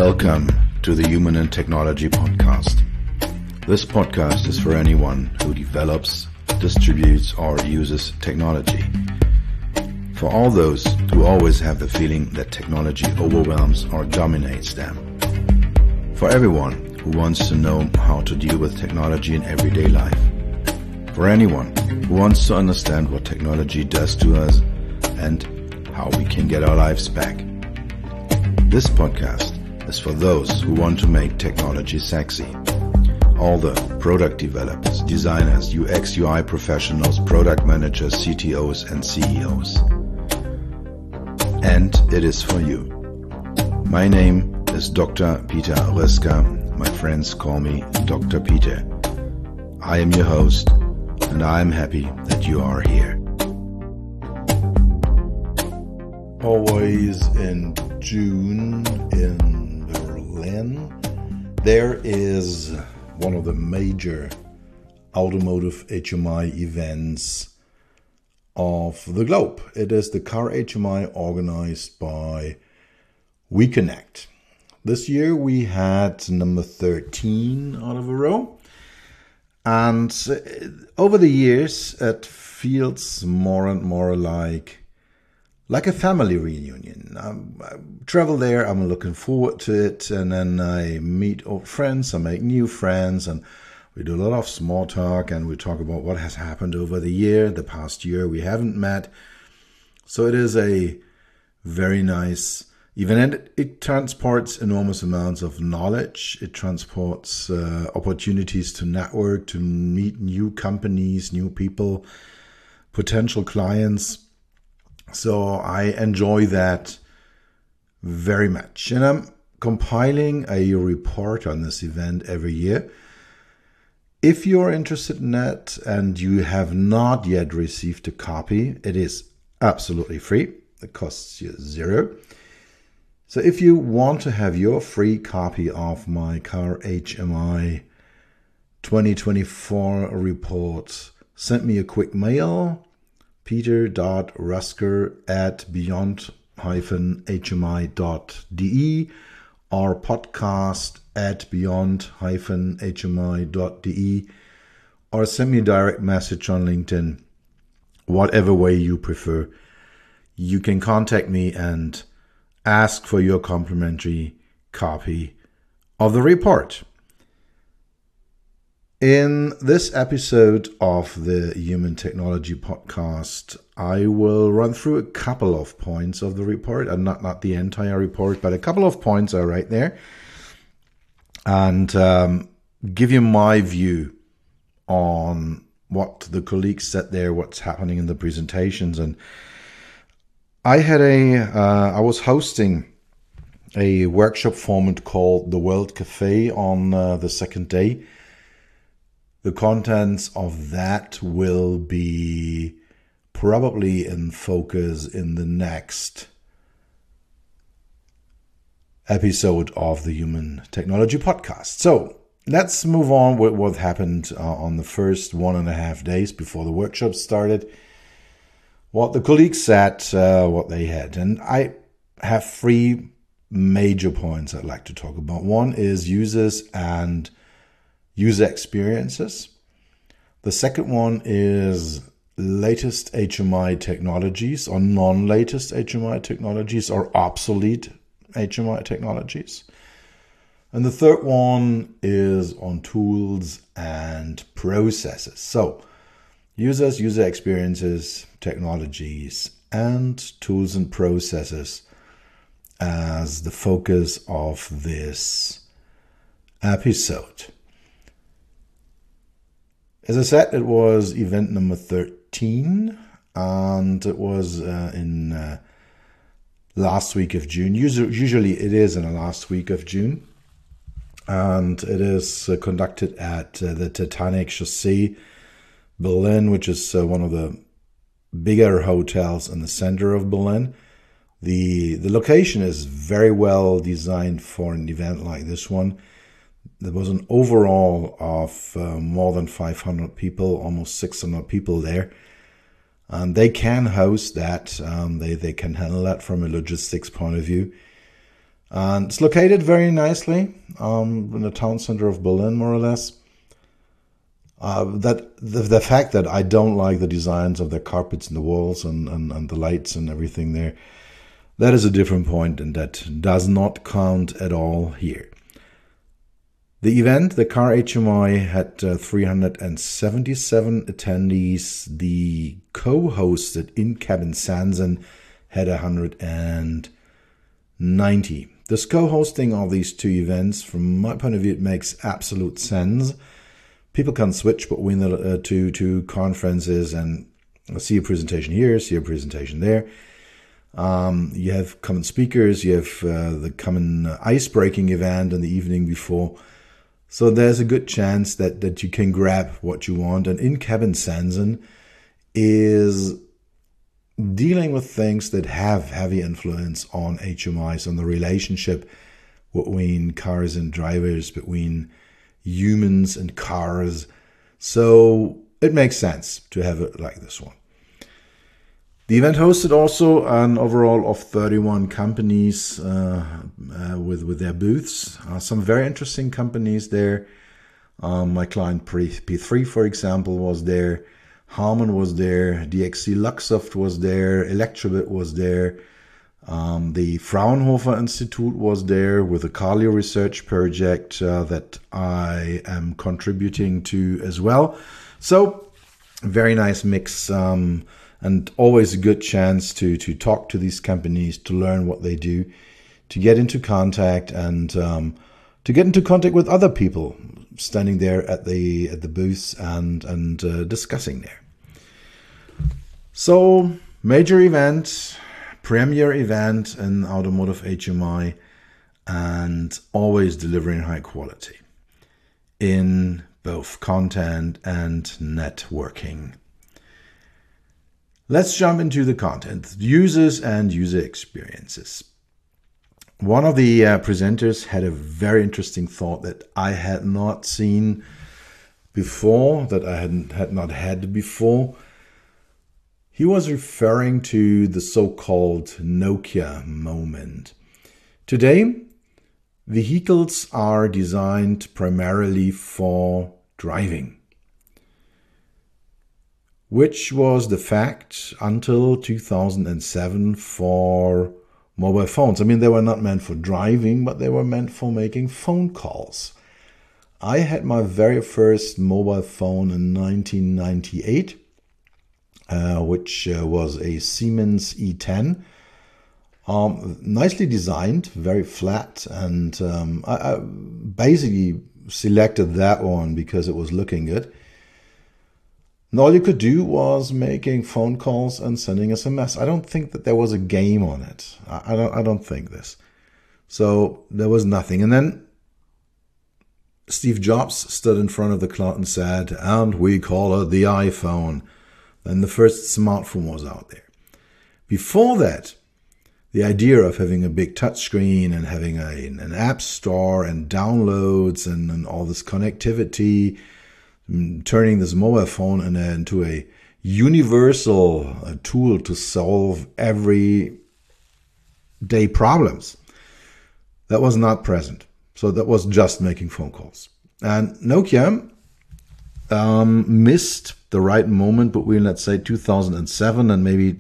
Welcome to the Human and Technology Podcast. This podcast is for anyone who develops, distributes, or uses technology. For all those who always have the feeling that technology overwhelms or dominates them. For everyone who wants to know how to deal with technology in everyday life. For anyone who wants to understand what technology does to us and how we can get our lives back. This podcast is for those who want to make technology sexy. All the product developers, designers, UX, UI professionals, product managers, CTOs, and CEOs. And it is for you. My name is Dr. Peter Röska. My friends call me Dr. Peter. I am your host, and I am happy that you are here. Always in June in Berlin, there is one of the major automotive HMI events of the globe. It is the Car HMI organized by WeConnect. This year we had number 13 out of a row. And over the years, it feels more and more like a family reunion. I travel there, I'm looking forward to it, and then I meet old friends, I make new friends, and we do a lot of small talk, and we talk about what has happened over the past year we haven't met. So it is a very nice event, and it transports enormous amounts of knowledge. It transports opportunities to network, to meet new companies, new people, potential clients. So I enjoy that very much. And I'm compiling a report on this event every year. If you're interested in that and you have not yet received a copy, it is absolutely free. It costs you $0. So if you want to have your free copy of my Car HMI 2024 report, send me a quick mail. peter.rusker@beyond-hmi.de or podcast@beyond-hmi.de or send me a direct message on LinkedIn. Whatever way you prefer, you can contact me and ask for your complimentary copy of the report. In this episode of the Human Technology Podcast, I will run through a couple of points of the report, and not the entire report, but a couple of points are right there, and give you my view on what the colleagues said there, what's happening in the presentations. And I was hosting a workshop format called the World Cafe on the second day. The contents of that will be probably in focus in the next episode of the Human Technology Podcast. So let's move on with what happened on the first 1.5 days before the workshop started. What the colleagues said, what they had. And I have 3 major points I'd like to talk about. One is users and user experiences. The second one is latest HMI technologies or non-latest HMI technologies or obsolete HMI technologies. And the third one is on tools and processes. So users, user experiences, technologies, and tools and processes as the focus of this episode. As I said, it was event number 13, and it was in last week of June. Usually it is in the last week of June, and it is conducted at the Titanic Chaussee, Berlin, which is one of the bigger hotels in the center of Berlin. The location is very well designed for an event like this one. There was an overall of more than 500 people, almost 600 people there. And they can host that. They can handle that from a logistics point of view. And it's located very nicely in the town center of Berlin, more or less. That the fact that I don't like the designs of the carpets and the walls and the lights and everything there, that is a different point, and that does not count at all here. The event, the Car HMI, had 377 attendees. The co-hosted in-cabin Sanson had 190. This co-hosting of these two events, from my point of view, it makes absolute sense. People can switch between the two conferences and see a presentation here, see a presentation there. You have common speakers, you have the common ice-breaking event in the evening before. So there's a good chance that you can grab what you want. And in-cabin Sanson is dealing with things that have heavy influence on HMIs, on the relationship between cars and drivers, between humans and cars. So it makes sense to have it like this one. The event hosted also an overall of 31 companies with their booths. Some very interesting companies there. My client P3, for example, was there. Harman was there. DXC Luxoft was there. Electrobit was there. The Fraunhofer Institute was there with a Carlio research project that I am contributing to as well. So, very nice mix. And always a good chance to talk to these companies, to learn what they do, to get into contact and to get into contact with other people standing there at the booths and discussing there. So major event, premier event in automotive HMI, and always delivering high quality in both content and networking. Let's jump into the content, users and user experiences. One of the presenters had a very interesting thought that I had not seen before, that I had not had before. He was referring to the so-called Nokia moment. Today, vehicles are designed primarily for driving, which was the fact until 2007 for mobile phones. I mean, they were not meant for driving, but they were meant for making phone calls. I had my very first mobile phone in 1998, which was a Siemens E10. Nicely designed, very flat, and I basically selected that one because it was looking good. And all you could do was making phone calls and sending SMS. I don't think that there was a game on it. I don't think this. So there was nothing. And then Steve Jobs stood in front of the cloud and said, and we call it the iPhone. Then the first smartphone was out there. Before that, the idea of having a big touchscreen and having an app store and downloads and all this connectivity, turning this mobile phone into a universal tool to solve everyday problems, that was not present. So that was just making phone calls. And Nokia missed the right moment between, let's say, 2007 and maybe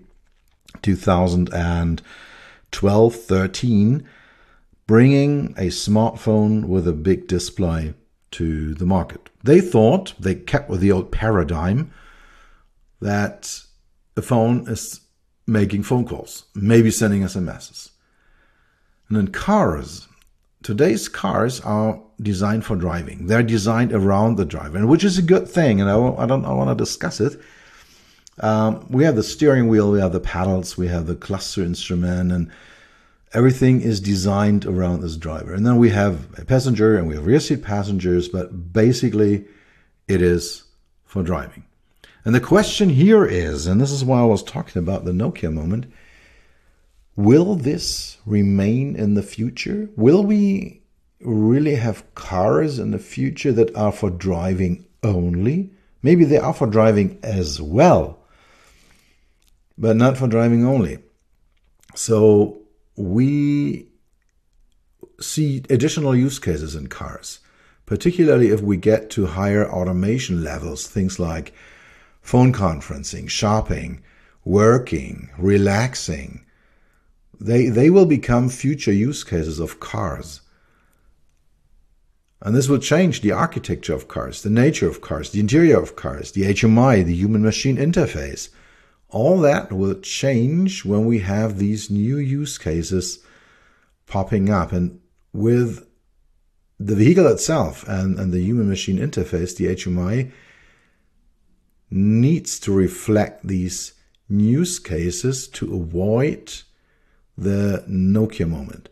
2012, 13, bringing a smartphone with a big display to the market. They thought, they kept with the old paradigm that the phone is making phone calls, maybe sending SMSs. And in cars, today's cars are designed for driving. They're designed around the driver, and which is a good thing. And I want to discuss it. We have the steering wheel, we have the pedals, we have the cluster instrument, and everything is designed around this driver. And then we have a passenger and we have rear seat passengers, but basically it is for driving. And the question here is, and this is why I was talking about the Nokia moment, will this remain in the future? Will we really have cars in the future that are for driving only? Maybe they are for driving as well, but not for driving only. So we see additional use cases in cars, particularly if we get to higher automation levels, things like phone conferencing, shopping, working, relaxing. They will become future use cases of cars. And this will change the architecture of cars, the nature of cars, the interior of cars, the HMI, the human-machine interface. All that will change when we have these new use cases popping up. And with the vehicle itself and the human-machine interface, the HMI needs to reflect these use cases to avoid the Nokia moment.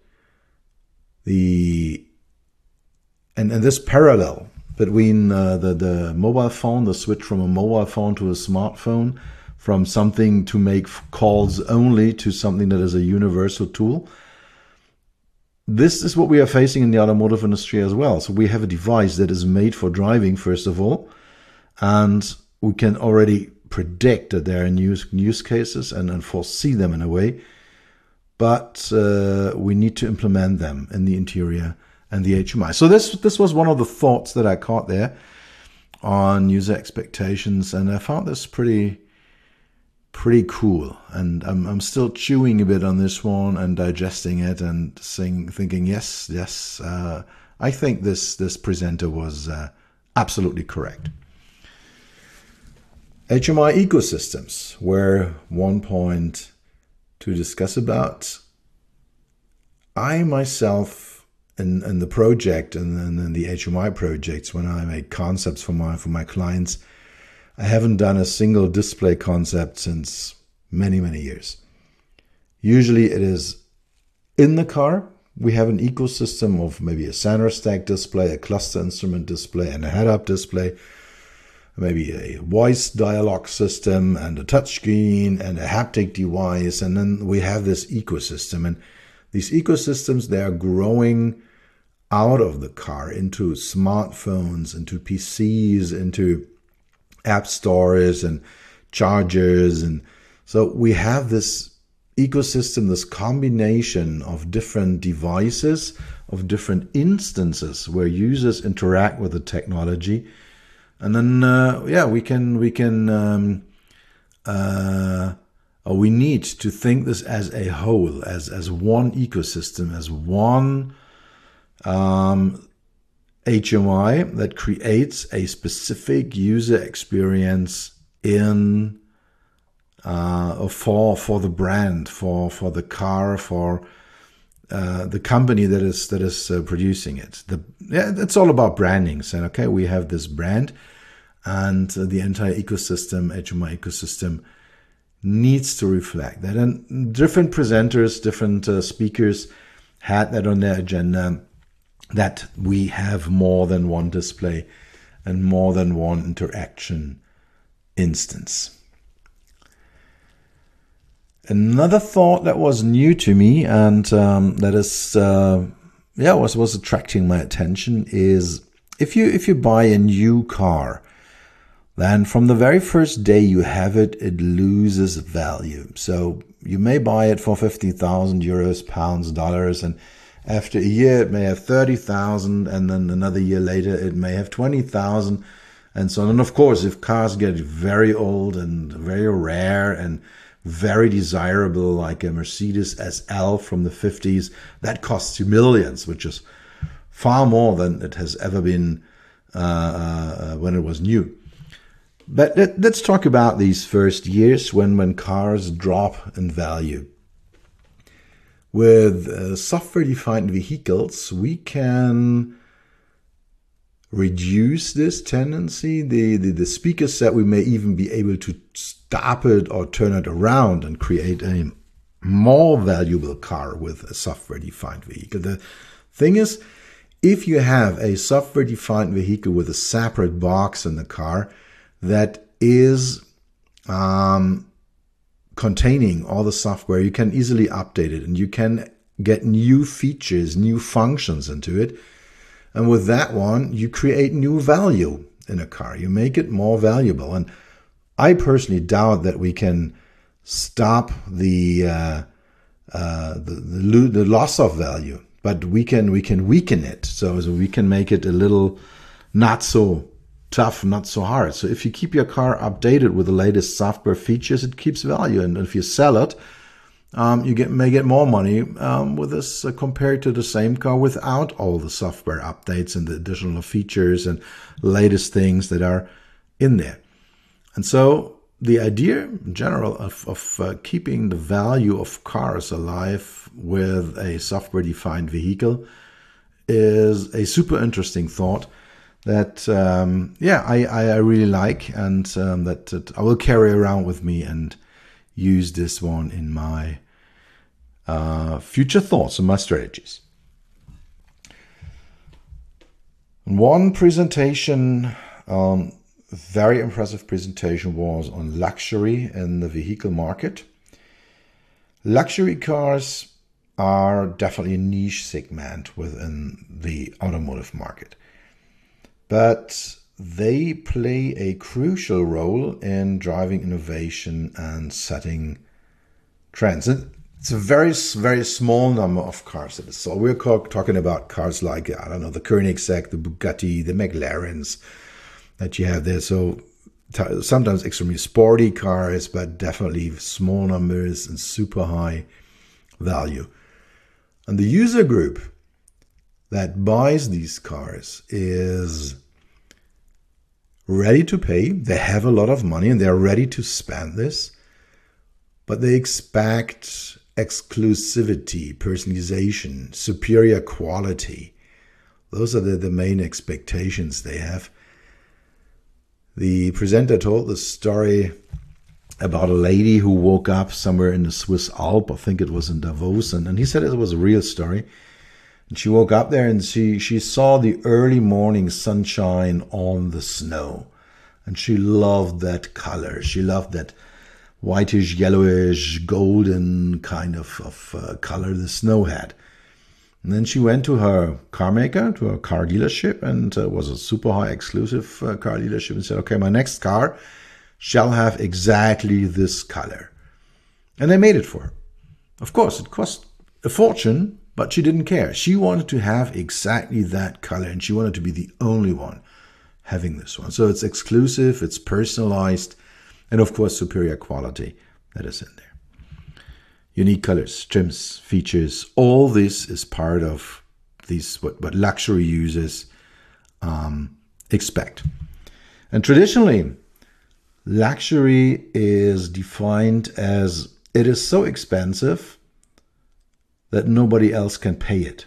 And this parallel between the mobile phone, the switch from a mobile phone to a smartphone, from something to make calls only to something that is a universal tool. This is what we are facing in the automotive industry as well. So we have a device that is made for driving, first of all, and we can already predict that there are new use cases and foresee them in a way, but we need to implement them in the interior and the HMI. So this was one of the thoughts that I caught there on user expectations, and I found this pretty cool. And I'm still chewing a bit on this one and digesting it and thinking, yes, I think this presenter was absolutely correct. HMI ecosystems were one point to discuss about. I myself, in the project and in the HMI projects, when I make concepts for my clients, I haven't done a single display concept since many, many years. Usually it is in the car. We have an ecosystem of maybe a center stack display, a cluster instrument display, and a head-up display, maybe a voice dialogue system and a touchscreen and a haptic device. And then we have this ecosystem. And these ecosystems, they are growing out of the car into smartphones, into PCs, into app stores and chargers. And so we have this ecosystem, this combination of different devices, of different instances where users interact with the technology. And then, we need to think this as a whole, as one ecosystem, as one HMI that creates a specific user experience in for the brand, for the car, for the company that is producing it. It's all about branding. Saying, okay, we have this brand, and the entire ecosystem, HMI ecosystem, needs to reflect that. And different presenters, different speakers had that on their agenda, that we have more than one display and more than one interaction instance. Another thought that was new to me and that is was attracting my attention is if you buy a new car, then from the very first day you have it, it loses value. So you may buy it for 50,000 euros, pounds, dollars, and after a year it may have 30,000, and then another year later it may have 20,000, and so on. And of course, if cars get very old and very rare and very desirable, like a Mercedes SL from the 50s, that costs you millions, which is far more than it has ever been when it was new. But let's talk about these first years when cars drop in value. With software-defined vehicles, we can reduce this tendency. The speaker set, we may even be able to stop it or turn it around and create a more valuable car with a software-defined vehicle. The thing is, if you have a software-defined vehicle with a separate box in the car that is containing all the software, you can easily update it and you can get new features, new functions into it. And with that one, you create new value in a car. You make it more valuable. And I personally doubt that we can stop the loss of value but we can weaken it. So we can make it a little not so tough, not so hard. So if you keep your car updated with the latest software features, it keeps value. And if you sell it, you may get more money with this compared to the same car without all the software updates and the additional features and latest things that are in there. And so the idea in general of keeping the value of cars alive with a software-defined vehicle is a super interesting thought that, I really like, and that I will carry around with me and use this one in my future thoughts and my strategies. One presentation, very impressive presentation, was on luxury in the vehicle market. Luxury cars are definitely a niche segment within the automotive market, but they play a crucial role in driving innovation and setting trends. It's a very, very small number of cars. So we're talking about cars like, I don't know, the Koenigsegg, the Bugatti, the McLarens that you have there. So sometimes extremely sporty cars, but definitely small numbers and super high value. And the user group that buys these cars is ready to pay. They have a lot of money and they're ready to spend this, but they expect exclusivity, personalization, superior quality. Those are the main expectations they have. The presenter told the story about a lady who woke up somewhere in the Swiss Alps. I think it was in Davos, and he said it was a real story. And she woke up there and she saw the early morning sunshine on the snow. And she loved that color. She loved that whitish, yellowish, golden kind of color the snow had. And then she went to her car maker, to her car dealership, and it was a super high exclusive car dealership, and said, okay, my next car shall have exactly this color. And they made it for her. Of course, it cost a fortune, but she didn't care. She wanted to have exactly that color, and she wanted to be the only one having this one. So it's exclusive, it's personalized, and of course, superior quality that is in there. Unique colors, trims, features, all this is part of these what luxury users expect. And traditionally, luxury is defined as it is so expensive that nobody else can pay it.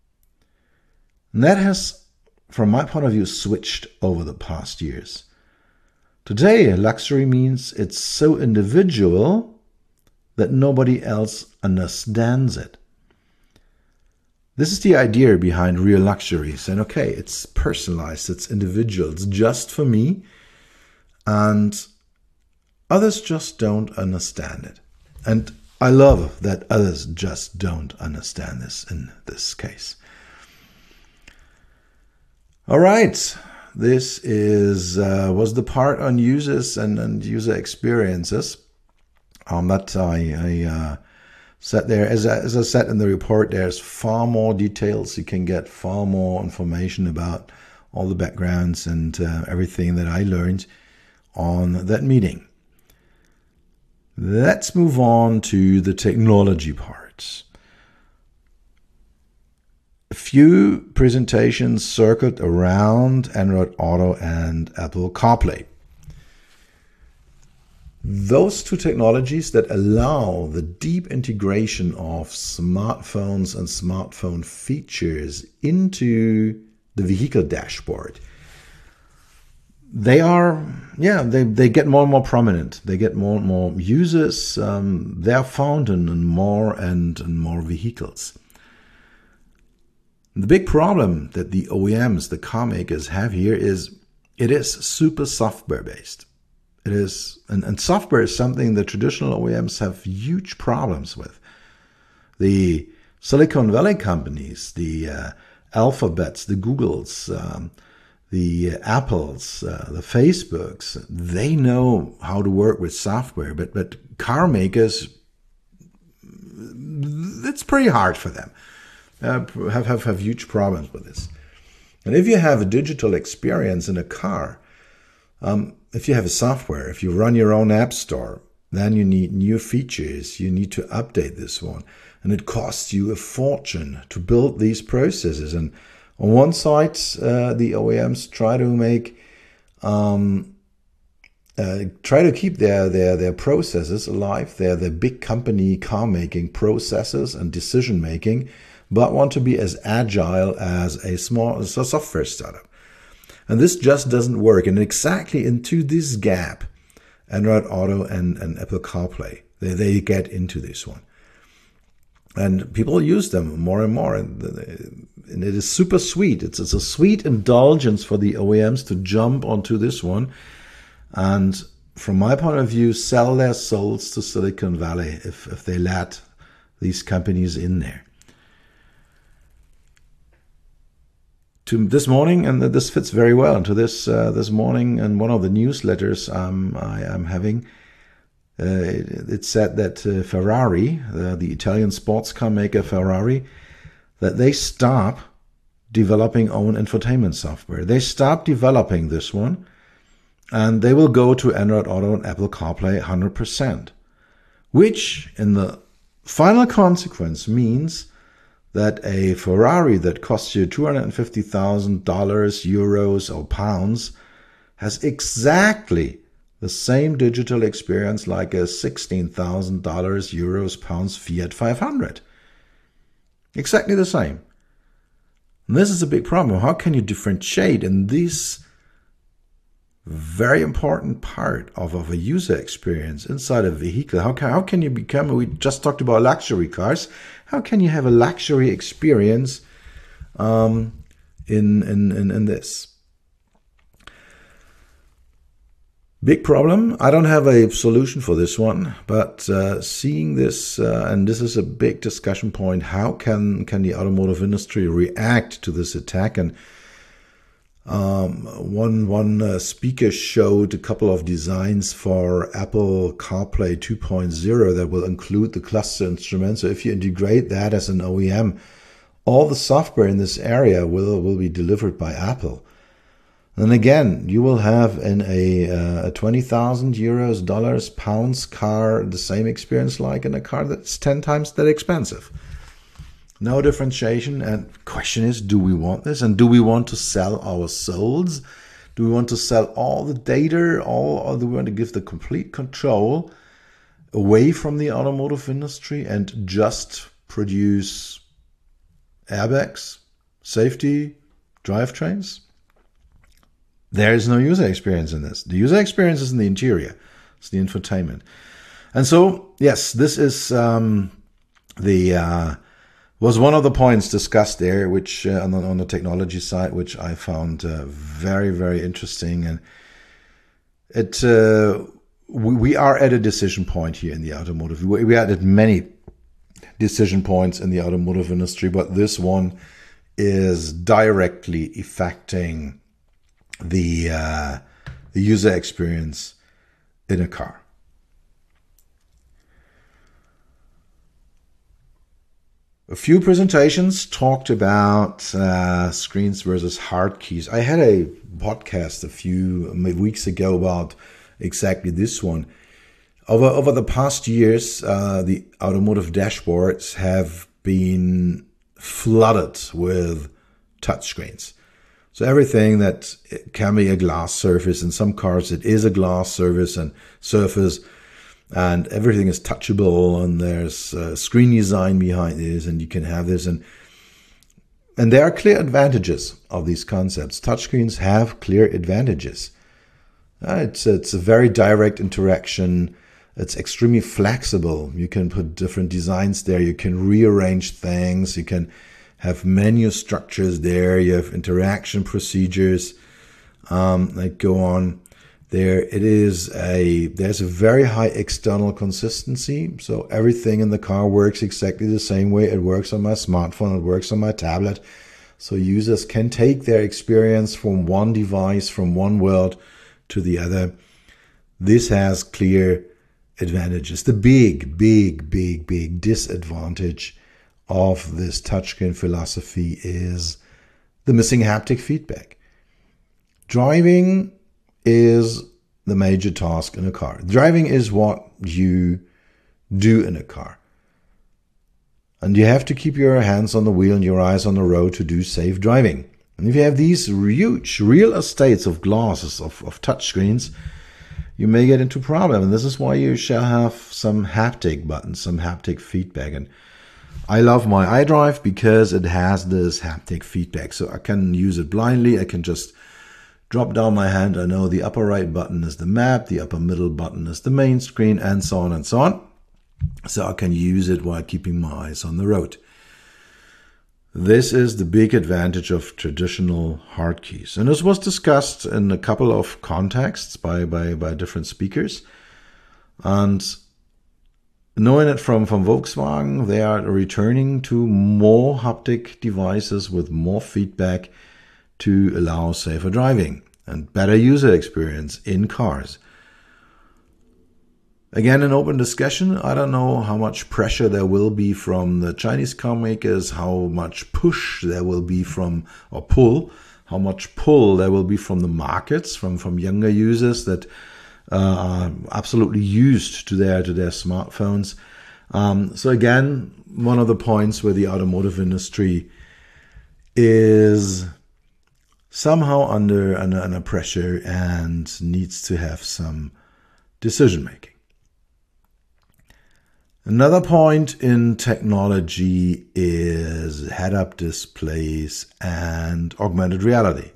And that has, from my point of view, switched over the past years. Today, luxury means it's so individual that nobody else understands it. This is the idea behind real luxury, saying, okay, it's personalized, it's individual, it's just for me, and others just don't understand it. And I love that others just don't understand this in this case. All right, this was the part on users and user experiences. That I said there. As I said in the report, there's far more details. You can get far more information about all the backgrounds and everything that I learned on that meeting. Let's move on to the technology parts. A few presentations circled around Android Auto and Apple CarPlay. Those two technologies that allow the deep integration of smartphones and smartphone features into the vehicle dashboard, they get more and more prominent. They get more and more users. They are found in more and more vehicles. The big problem that the OEMs, the car makers, have here is it is super software based. It is, and software is something that traditional OEMs have huge problems with. The Silicon Valley companies, the Alphabets, the Googles, the Apples, the Facebooks, they know how to work with software, but car makers, it's pretty hard for them. have huge problems with this. And if you have a digital experience in a car, if you have a software, if you run your own app store, then you need new features. You need to update this one. And it costs you a fortune to build these processes. And on one side, the OEMs try to keep their processes alive, their big company car making processes and decision making, but want to be as agile as a software startup. And this just doesn't work. And exactly into this gap, Android Auto and Apple CarPlay, they get into this one. And people use them more and more. And it is super sweet. It's a sweet indulgence for the OEMs to jump onto this one. And from my point of view, sell their souls to Silicon Valley if they let these companies in there. To this morning, and this fits very well into this morning, and one of the newsletters I am having, it said that Ferrari, the Italian sports car maker Ferrari, that they stop developing own infotainment software. They stop developing this one, and they will go to Android Auto and Apple CarPlay 100%, which in the final consequence means that a Ferrari that costs you $250,000, euros or pounds, has exactly the same digital experience like a $16,000, euros, pounds Fiat 500. Exactly the same. And this is a big problem. How can you differentiate in this very important part of a user experience inside a vehicle? How can you become, we just talked about luxury cars, how can you have a luxury experience in this? Big problem. I don't have a solution for this one, but seeing this, and this is a big discussion point, how can the automotive industry react to this attack? And one speaker showed a couple of designs for Apple CarPlay 2.0 that will include the cluster instrument. So if you integrate that as an OEM, all the software in this area will be delivered by Apple. And again, you will have in a 20,000 euros, dollars, pounds car the same experience like in a car that's 10 times that expensive. No differentiation. And the question is, do we want this? And do we want to sell our souls? Do we want to sell all the data, or do we want to give the complete control away from the automotive industry and just produce airbags, safety, drivetrains? There is no user experience in this. The user experience is in the interior. It's the infotainment. And so, yes, this is was one of the points discussed there, which on the technology side, which I found very, very interesting. And we are at a decision point here in the automotive. We are at many decision points in the automotive industry, but this one is directly affecting the user experience in a car. A few presentations talked about screens versus hard keys. I had a podcast a few weeks ago about exactly this one. Over the past years, the automotive dashboards have been flooded with touchscreens. So everything that can be a glass surface, in some cars it is a glass surface, and everything is touchable, and there's screen design behind this, and you can have this, and there are clear advantages of these concepts. Touchscreens have clear advantages. It's a very direct interaction. It's extremely flexible. You can put different designs there. You can rearrange things. You can have menu structures there. You have interaction procedures that go on. There's a very high external consistency. So everything in the car works exactly the same way. It works on my smartphone. It works on my tablet. So users can take their experience from one device, from one world to the other. This has clear advantages. The big disadvantage of this touchscreen philosophy is the missing haptic feedback. Driving is the major task in a car. Driving is what you do in a car. And you have to keep your hands on the wheel and your eyes on the road to do safe driving. And if you have these huge real estates of glasses, of touchscreens, you may get into problem. And this is why you shall have some haptic buttons, some haptic feedback. And I love my iDrive because it has this haptic feedback. So I can use it blindly. I can just drop down my hand. I know the upper right button is the map, the upper middle button is the main screen, and so on and so on. So I can use it while keeping my eyes on the road. This is the big advantage of traditional hard keys. And this was discussed in a couple of contexts by different speakers. And knowing it from Volkswagen, they are returning to more haptic devices with more feedback to allow safer driving and better user experience in cars. Again, an open discussion. I don't know how much pressure there will be from the Chinese car makers, how much push there will be from, or pull, how much pull there will be from the markets, from younger users that are absolutely used to their smartphones. So again, one of the points where the automotive industry is somehow under pressure and needs to have some decision making. Another point in technology is head-up displays and augmented reality.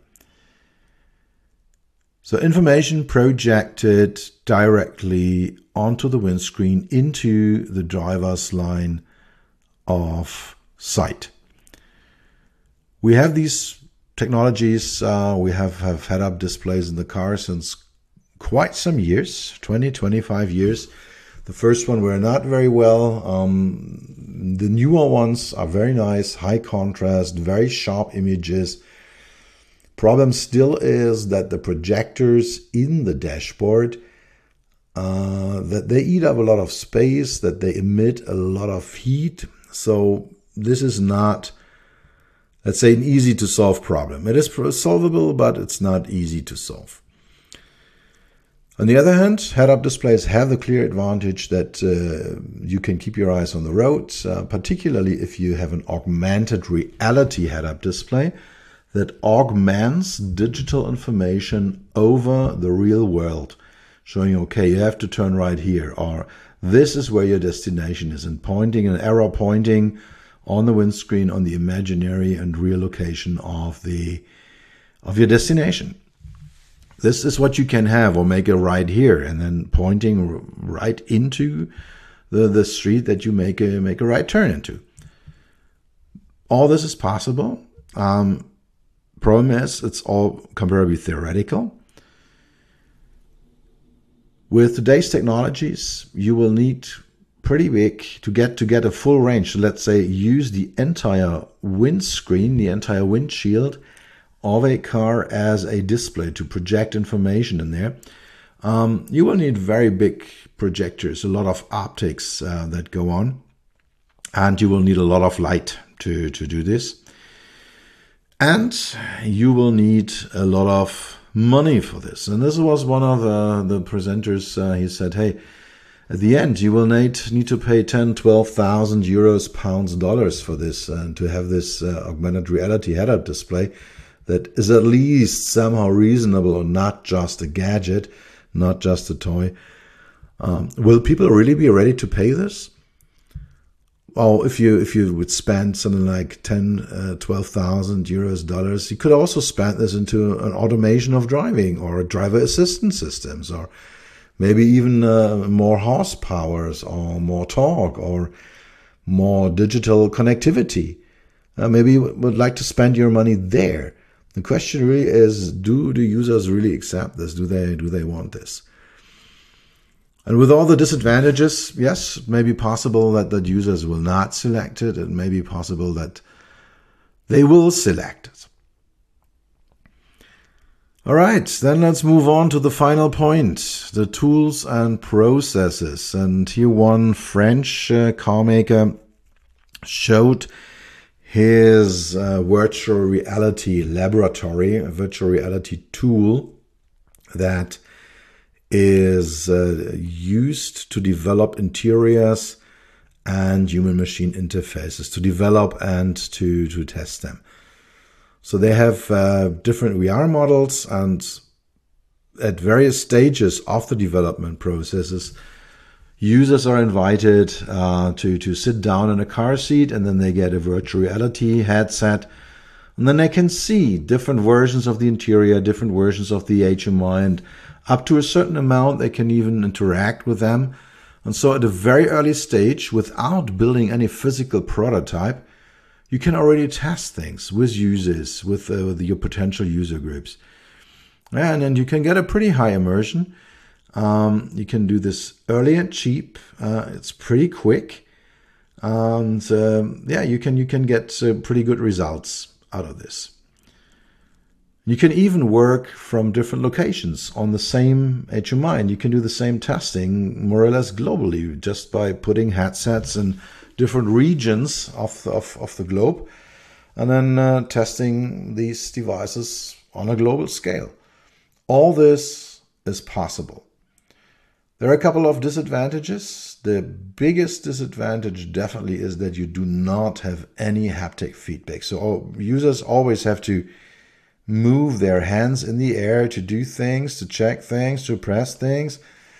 So information projected directly onto the windscreen into the driver's line of sight. We have these technologies, we have head-up displays in the car since quite some years, 20, 25 years. The first one were not very well. The newer ones are very nice, high contrast, very sharp images. Problem still is that the projectors in the dashboard, that they eat up a lot of space, that they emit a lot of heat. So this is not, let's say, an easy to solve problem. It is solvable, but it's not easy to solve. On the other hand, head-up displays have the clear advantage that you can keep your eyes on the road, particularly if you have an augmented reality head-up display that augments digital information over the real world, showing, okay, you have to turn right here, or this is where your destination is, and pointing an arrow pointing on the windscreen on the imaginary and real location of your destination. This is what you can have, or make a right here, and then pointing right into the street that you make a right turn into. All this is possible. Problem is, it's all comparably theoretical. With today's technologies, you will need pretty big to get a full range. So let's say use the entire windscreen, the entire windshield of a car as a display to project information in there. You will need very big projectors, a lot of optics that go on, and you will need a lot of light to do this. And you will need a lot of money for this. And this was one of the presenters, he said, hey, at the end, you will need to pay 10, 12,000 euros, pounds, dollars for this, and to have this augmented reality head-up display that is at least somehow reasonable, or not just a gadget, not just a toy. Will people really be ready to pay this? Well, if you would spend something like 10, 12,000 euros, dollars, you could also spend this into an automation of driving, or driver assistance systems, or maybe even more horsepowers, or more torque, or more digital connectivity. Maybe you would like to spend your money there. The question really is, do the users really accept this? Do they want this? And with all the disadvantages, yes, it may be possible that users will not select it. It may be possible that they will select it. All right, then let's move on to the final point, the tools and processes. And here one French car maker showed his virtual reality laboratory, a virtual reality tool that is used to develop interiors and human-machine interfaces, to develop and to test them. So they have different VR models, and at various stages of the development processes, users are invited to sit down in a car seat, and then they get a virtual reality headset, and then they can see different versions of the interior, different versions of the HMI, and up to a certain amount they can even interact with them. And so at a very early stage, without building any physical prototype, you can already test things with users, with your potential user groups. And then you can get a pretty high immersion. You can do this early and cheap. It's pretty quick. And you can get pretty good results out of this. You can even work from different locations on the same HMI, and you can do the same testing more or less globally just by putting headsets in different regions of the globe and then testing these devices on a global scale. All this is possible. There are a couple of disadvantages. The biggest disadvantage definitely is that you do not have any haptic feedback. So users always have to move their hands in the air to do things, to check things, to press things.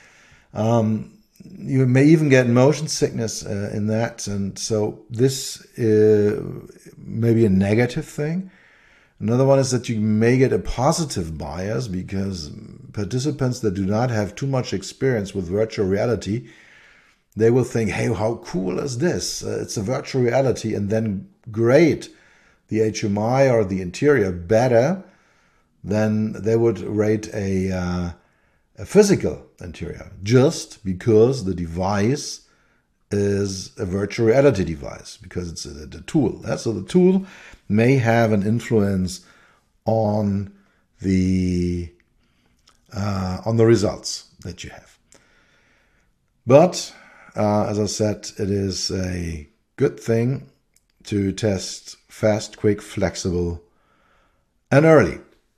You may even get motion sickness in that. And so this may be a negative thing. Another one is that you may get a positive bias because participants that do not have too much experience with virtual reality, they will think, hey, how cool is this? It's a virtual reality, and then grade the HMI or the interior better than they would rate a physical interior, just because the device is a virtual reality device, because it's a tool. So the tool may have an influence on the results that you have. But as I said, it is a good thing to test fast, quick, flexible, and early.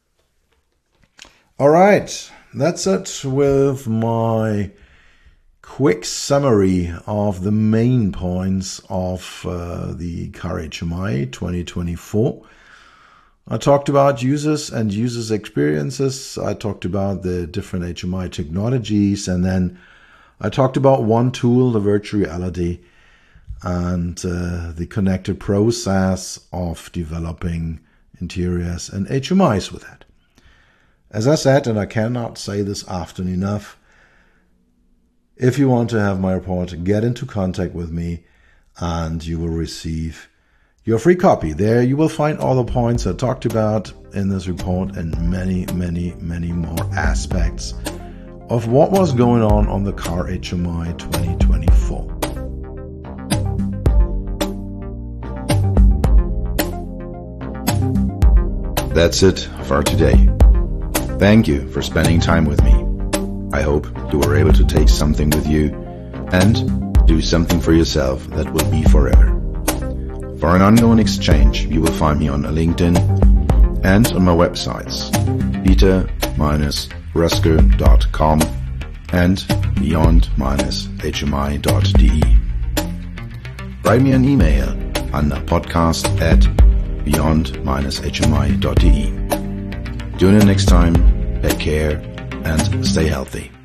All right, that's it with my quick summary of the main points of the Car HMI 2024. I talked about users and users' experiences. I talked about the different HMI technologies, and then I talked about one tool, the virtual reality, and the connected process of developing interiors and HMIs with that. As I said, and I cannot say this often enough, if you want to have my report, get into contact with me and you will receive your free copy. There you will find all the points I talked about in this report and many, many, many more aspects of what was going on the Car HMI 2024. That's it for today. Thank you for spending time with me. I hope you were able to take something with you and do something for yourself that will be forever. For an ongoing exchange, you will find me on LinkedIn and on my websites, peter-rusker.com and beyond-hmi.de. Write me an email on podcast@beyond-hmi.de. Tune in next time, take care, and stay healthy.